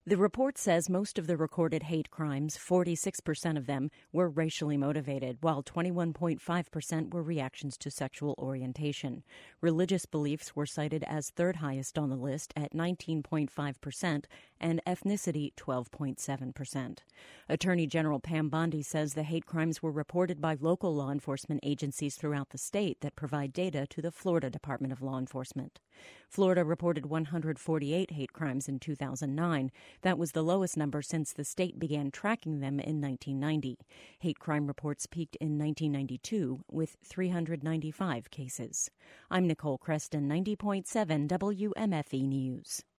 The report says most of the recorded hate crimes, 46% of them, were racially motivated, while 21.5% were reactions to sexual orientation. Religious beliefs were cited as third highest on the list at 19.5% and ethnicity 12.7%. Attorney General Pam Bondi says the hate crimes were reported by local law enforcement agencies throughout the state that provide data to the Florida Department of Law Enforcement. Florida reported 148 hate crimes in 2009. That was the lowest number since the state began tracking them in 1990. Hate crime reports peaked in 1992 with 395 cases. I'm Nicole Creston, 90.7 WMFE News.